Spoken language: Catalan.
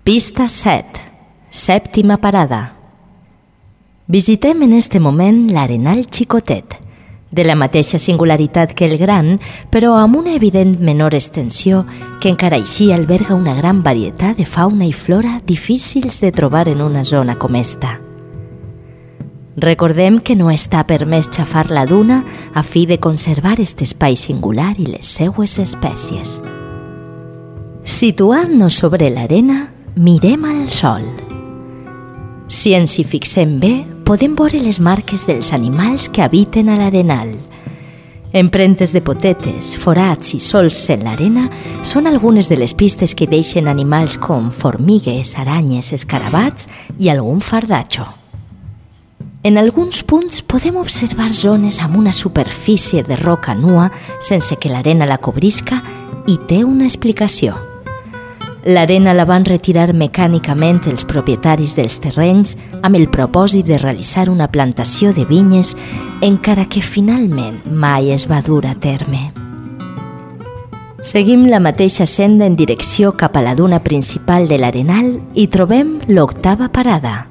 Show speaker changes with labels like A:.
A: Pista 7, sèptima parada. Visitem en este moment l'Arenal Xicotet, de la mateixa singularitat que el gran, però amb una evident menor extensió que encara així alberga una gran varietat de fauna i flora difícils de trobar en una zona com esta. Recordem que no està permès xafar la duna a fi de conservar aquest espai singular i les seues espècies. Situant-nos sobre l'arena, mirem al sol. Si ens hi fixem bé, podem veure les marques dels animals que habiten a l'arenal. Empremtes de potetes, forats i solcs en l'arena són algunes de les pistes que deixen animals com formigues, aranyes, escarabats i algun fardatxo. En alguns punts podem observar zones amb una superfície de roca nua sense que l'arena la cobrisca i té una explicació. L'arena la van retirar mecànicament els propietaris dels terrenys amb el propòsit de realitzar una plantació de vinyes, encara que finalment mai es va dur a terme. Seguim la mateixa senda en direcció cap a la duna principal de l'arenal i trobem l'octava parada.